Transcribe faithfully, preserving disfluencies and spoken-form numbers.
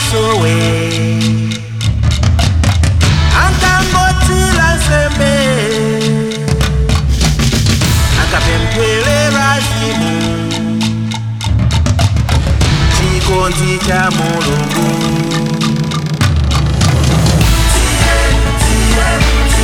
masowe ankangotila nsembe akapempherera zimu chikondi cha mulungu. Tiye, tiye, tiye.